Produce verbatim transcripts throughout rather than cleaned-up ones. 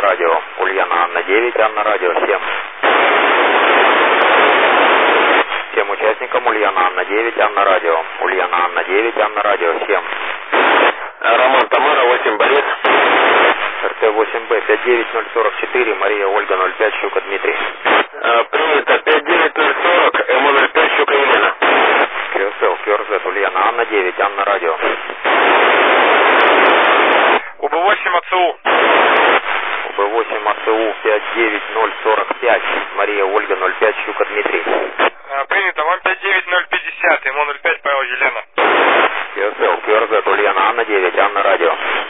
радио. Ульяна Анна девять, Анна радио семь. Всем участникам Ульяна Анна девять, Анна радио. Ульяна Анна девять, Анна радио семь. Роман Тамара восемь, Борис. РТ восемь Б пять девять ноль сорок четыре, Мария Ольга ноль пять, Щука Дмитрий. А, принято пять девять ноль сорок, М ноль пять, Щука Елена. КСЛ, КРЗ, Ульяна Анна девять, Анна радио. УБ восемь АЦУ. УБ восемь АЦУ пять девять ноль сорок пять, Мария Ольга ноль пять, Щука Дмитрий. А, принято, вам пять девять ноль пятьдесят, М ноль пять, Павел Елена. КСЛ, КРЗ, Ульяна Анна девять, Анна радио.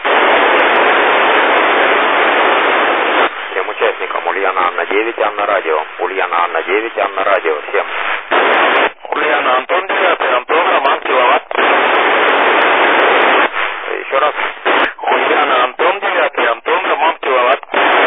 Всем участникам Ульяна Анна девять, Анна радио. Ульяна Анна девять, Анна радио всем. Ульяна Антон девять, Антон Роман киловатт. Еще раз. Ульяна Антон девять, Антон Роман киловатт.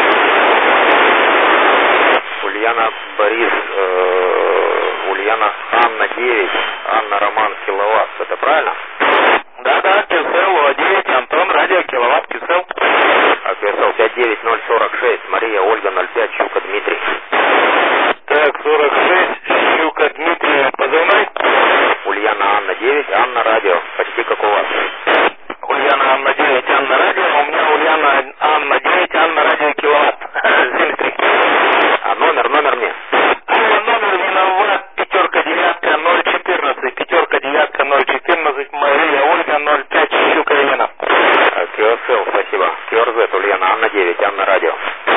Ульяна Борис, э, Ульяна Анна девять, Анна Роман киловатт. Это правильно? Да, да, КСЛ девять, Антон радио киловатт, КСЛ. А КСЛ пять девять ноль сорок шесть, Мария Ольга ноль пять, Щука Дмитрий. Так, сорок шесть, Щука Дмитрий, позывной. Ульяна Анна девять, Анна радио. Почти как у вас. Ульяна Анна девять, Анна радио, у меня Ульяна Анна девять, Анна радио киловатт. семьдесят три. А номер, номер мне. А, номер виноват, пятерка девятка ноль четырнадцать, пятерка девятка ноль четырнадцать, Мария Ольга ноль пять, Щука Елена. А, КСЛ, спасибо. КРЗ, Ульяна Анна девять, Анна радио.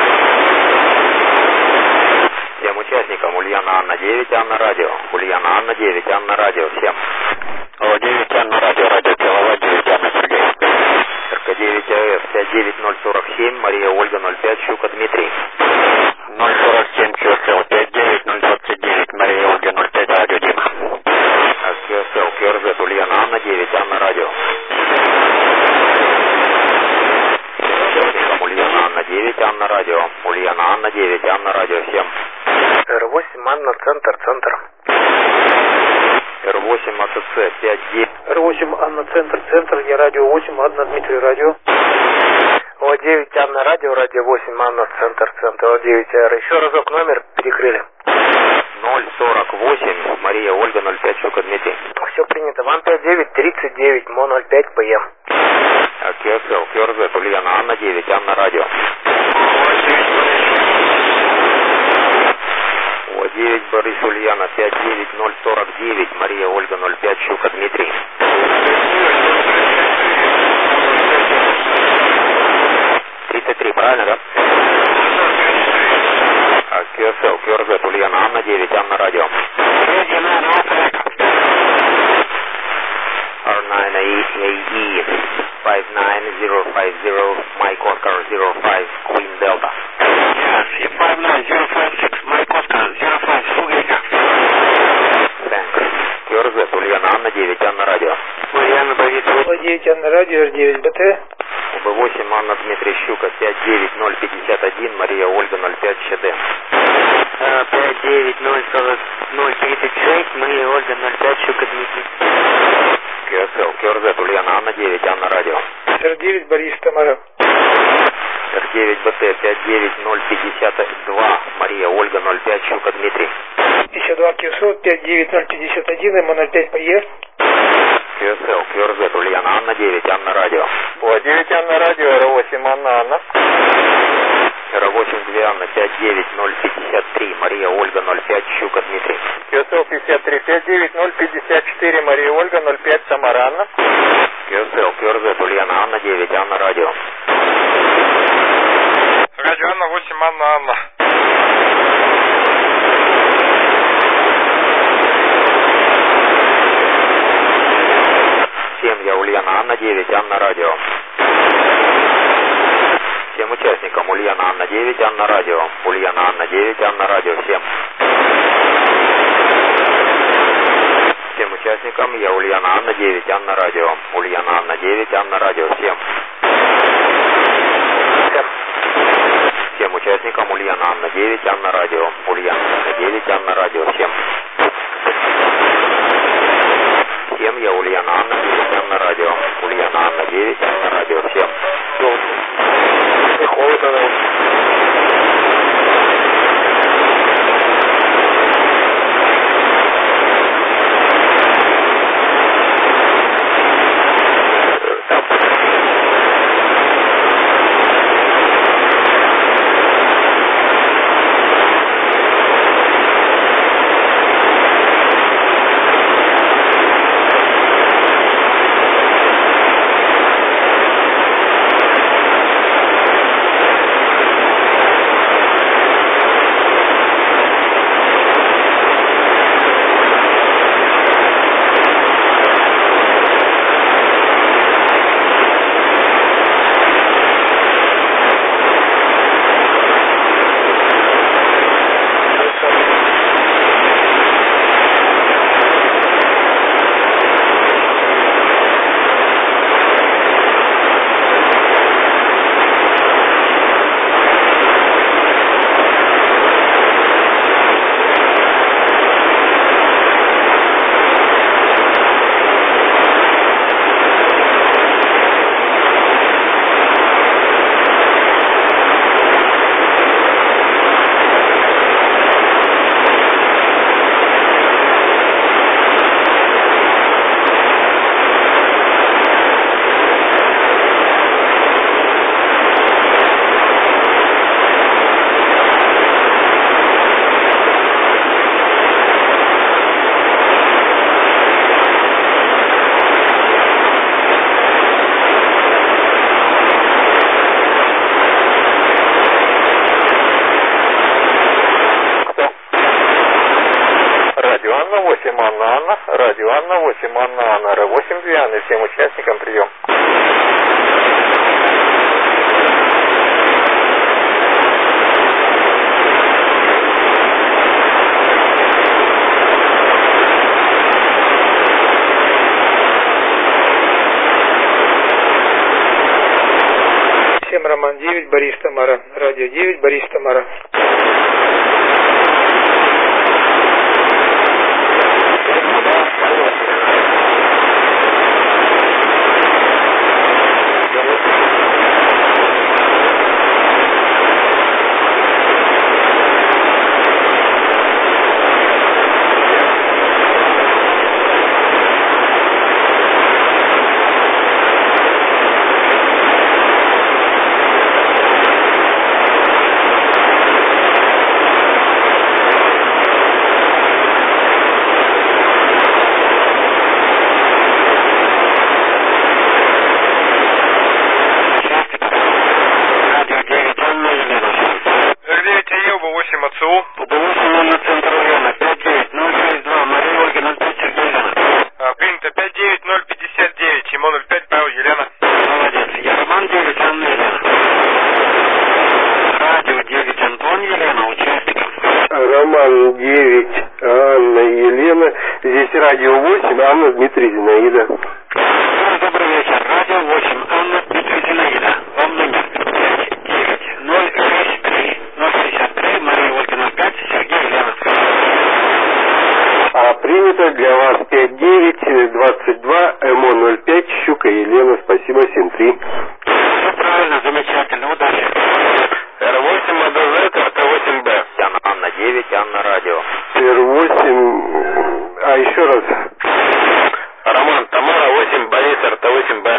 Всем участникам Ульяна Анна девять, Анна радио. Ульяна Анна девять, Анна радио всем. О, девять, Анна радио, радио киловатт, девять, Анна Сергей. РК девять АС пять девять ноль сорок семь, Мария Ольга ноль пять, Щука Дмитрий. ноль сорок семь, КСЛ пять девять ноль двадцать девять, Мария Ольга ноль пять, радио Дима. А, КСЛ, КРЗ, Ульяна Анна девять, Анна радио. Участникам Ульяна Анна девять, Анна радио. Ульяна Анна девять, Анна радио всем. Р восемь Анна, центр, центр. Р восемь АЦЦ пять девять. Р восемь Анна, центр, центр, я радио восемь, Анна, Дмитрий, радио. О девять Анна, радио, радио восемь, Анна, центр, центр, О девять Р. Еще разок номер перекрыли. ноль сорок восемь, Мария Ольга ноль пять, Щука Дмитрий. Все принято, вам пять девять тридцать девять, Мо ноль пять, ПМ. А, КСЛ, КРЗ, Ульяна Анна девять, Анна радио. О девять Борис Ульяна пять девять ноль сорок девять, Мария Ольга ноль пять, Щука Дмитрий. тридцать три, правильно, да? А, КСЛ, КРЗ, Ульяна Анна девять, Анна радио. ар найн эй эй пять девять ноль пять ноль, Mike Oscar зеро пять, Queen Delta. Yes, five nine zero five six, Mike Oscar зеро пять, Фугейка. Thanks. КРЗ, Ульяна Анна девять, Анна радио. Ульяна Борис. О девять Анна, радио, Р девять БТ. УБ восемь Анна Дмитрий, Щука пять девять ноль пятьдесят один, Мария Ольга ноль пять, ЧД. пять девять ноль сорок ноль тридцать шесть, Мария Ольга ноль пять, Щука Дмитрий. КСЛ, КРЗ, Ульяна Анна девять, Анна радио. Р девять Борис Тамара. Р девять БТ пять девять ноль пятьдесят два, Мария Ольга ноль пять, Щука Дмитрий. Еще два КСО, пять девять ноль пятьдесят один, М ноль пять, ПЕ. КСЛ, КРЗ, Ульяна Анна девять, Анна радио. О девять Анна радио, Р восемь Анна Анна. Р восемь две Анна пять девять ноль пятьдесят три, Мария Ольга ноль пять, Щука Дмитрий. КСЛ пятьдесят три пять девять ноль пятьдесят четыре, Мария Ольга ноль пять, Самара Анна. КСЛ, КРЗ, Ульяна Анна девять, Анна радио. Радио Анна восемь, Анна Анна. Семья Ульяна Анна девять, Анна радио. Всем участникам Ульяна Анна девять, Анна радио. Ульяна Анна девять, Анна радио всем. Всем участникам я Ульяна Анна девять, Анна радио. Ульяна Анна девять, Анна радио всем. Всем участникам Ульяна Анна девять, Анна радио. Ульяна Анна девять, Анна радио всем. Всем я Ульяна Анна девять, Анна радио. Ульяна Анна девять, Анна радио всем. Приходит она. восемь Анна Анна, радио Анна восемь Анна Анна, Р восемь две Анны, всем участникам прием. Роман девять, Борис Тамара. Радио девять, Борис Тамара. Роман девять, Анна Елена. Здесь радио восемь, Анна Дмитрий Зинаида. Добрый вечер. Радио восемь, Анна Дмитрий Зинаида. Вам номер пять девять ноль шесть три ноль шестьдесят три, Мария Ольга ноль пять, Сергей Елена. А принято для вас пять девять двадцать два, МО ноль пять, Щука Елена. Спасибо, семь три. Все правильно, замечательно, удачи. Р восемь А Д З, Т восемь Б. Анна девять, Анна радио. Р восемь, а еще раз. Роман, Тамара восемь, Борис, Р Т восемь Б.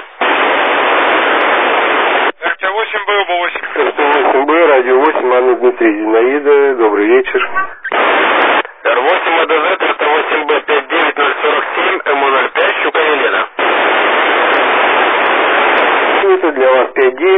Р Т восемь Б, О Б восемь. Р Т восемь Б, радио восемь, Анна Дмитрий Зинаида. Добрый вечер. Р восемь А Д З, Р Т восемь Б, пять девять ноль сорок семь, МО ноль пять, Щука Елена. Это для вас пять девять.